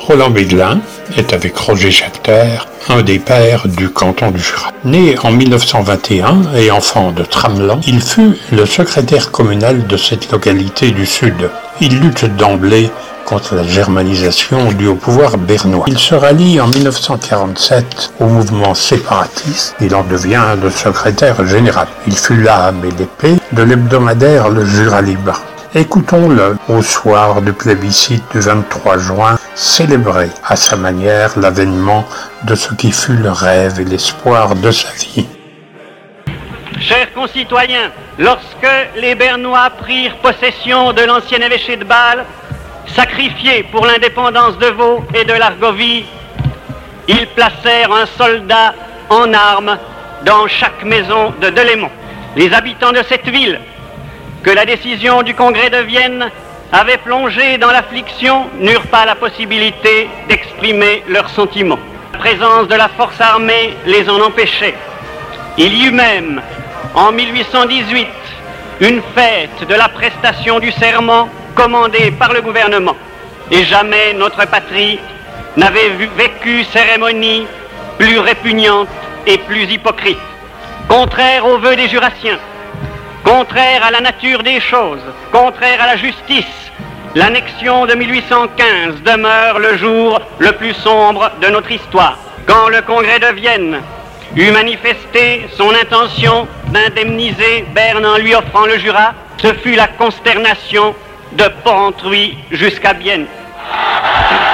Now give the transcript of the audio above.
Roland Bédelin est, avec Roger Schachter, un des pères du canton du Jura. Né en 1921 et enfant de Tramelan, il fut le secrétaire communal de cette localité du Sud. Il lutte d'emblée contre la germanisation due au pouvoir bernois. Il se rallie en 1947 au mouvement séparatiste. Il en devient le secrétaire général. Il fut l'âme et l'épée de l'hebdomadaire Le Jura Libre. Écoutons-le au soir du plébiscite du 23 juin, célébrer à sa manière l'avènement de ce qui fut le rêve et l'espoir de sa vie. Chers concitoyens, lorsque les Bernois prirent possession de l'ancien évêché de Bâle, sacrifié pour l'indépendance de Vaud et de l'Argovie, ils placèrent un soldat en armes dans chaque maison de Delémont. Les habitants de cette ville, que la décision du Congrès de Vienne avait plongé dans l'affliction, n'eurent pas la possibilité d'exprimer leurs sentiments. La présence de la force armée les en empêchait. Il y eut même, en 1818, une fête de la prestation du serment commandée par le gouvernement. Et jamais notre patrie n'avait vécu cérémonie plus répugnante et plus hypocrite. Contraire aux vœux des Jurassiens, contraire à la nature des choses, contraire à la justice, l'annexion de 1815 demeure le jour le plus sombre de notre histoire. Quand le Congrès de Vienne eut manifesté son intention d'indemniser Berne en lui offrant le Jura, ce fut la consternation de Porrentruy jusqu'à Bienne.